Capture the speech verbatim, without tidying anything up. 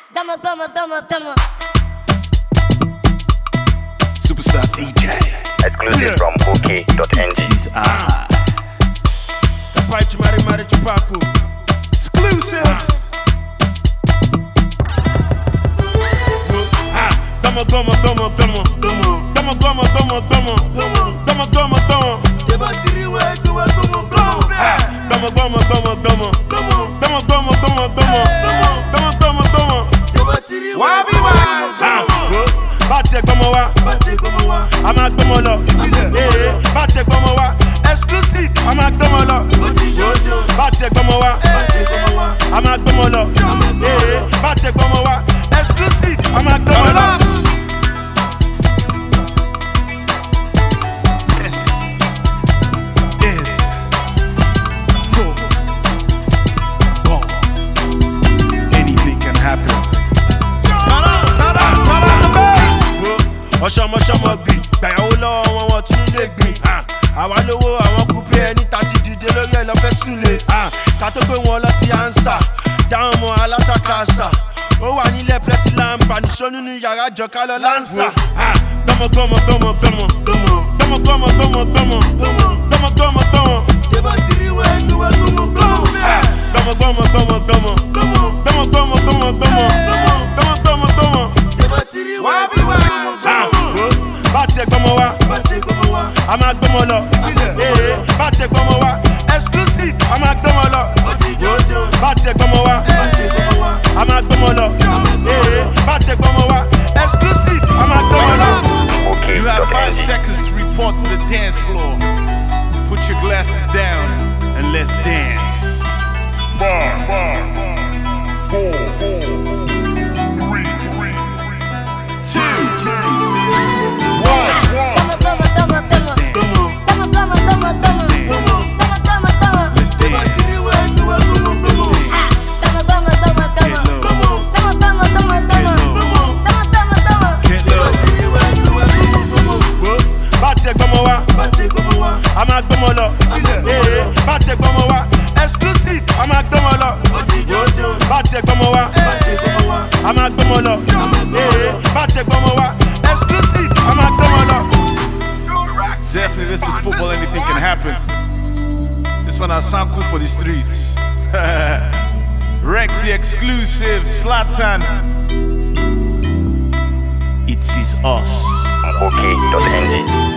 Dama, dama, dama, dama. Superstar D J. Exclusive from O K dot N G. This is I. Pai de Mari Mari de Paco. Exclusive. Dama, dama, dama, dama. Dama, dama, dama, dama. Dama, dama, dama. Debatiriwe duwe dama, dama. Dama, dama, dama, dama. Dama, dama, dama, dama. Dama, dama, dama. Debatiriwe wabi wa. Bati egbomo wa. Bati egbomo wa. A ma gbomo lọ. Eh, bati egbomo wa. Exclusive. A ma gbomo lọ. Bati egbomo wa. A ma gbomo lọ. Eh, bati egbomo wa. Exclusive. A ma gbomo lọ. Ọ̀ṣọ́mọṣọ́mọ gbì gbàyàwó lọ́wọ́ wọn wọn tún lè gbìn. Àwa lówó àwọn kúpé ẹni tá ti dìde lórí ẹ̀ lọ́fẹ́ súnlé. Ká tó gbé wọn lọ ti ànsà dáhùn mọ́ alátakàṣà. Ó wà nílẹ̀ plẹ́tì láǹbà níṣó nínú yàrá jọ̀ká lọ láǹsà. Gbọ́mọgbọ́mọ gbọ́mọgbọ́mọ gbọ́mọgbọ́mọ gbọ́mọgbọ́mọ gbọ́mọgbọ́mọ gbọ́mọ. Debatiriwe duwe gbọ́mọgbọ́mọ. Gbọ́mọgbọ́mọ gbọ́mọgbọ́mọ gbọ́mọgbọ́mọ gbọ́mọgbọ́mọ gbọ́mọgbọ́mọ gbọ́mọ. Debatiriwe duwe gbọ́mọgbọ́mọ. Bati egbomo wa, a ma gbomo lọ. Eh, bati egbomo wa, exclusive, a ma gbomo lọ. Bati egbomo wa, a ma gbomo lọ. Eh, bati egbomo wa, exclusive, a ma gbomo lọ. You have five seconds to report to the dance floor. Put your glasses down and let's dance. Five, five, four, four, three, three, two, two. A ma gbomo lọ. Eh, bati egbomo wa. Exclusive, a ma gbomo lọ. Bati egbomo wa. A ma gbomo lọ. Eh, bati egbomo wa. Exclusive, a ma gbomo lọ. Definitely, this is football. Anything can happen. This one has sample for the streets. Rexy exclusive, Zlatan. It is us. O K dot N G.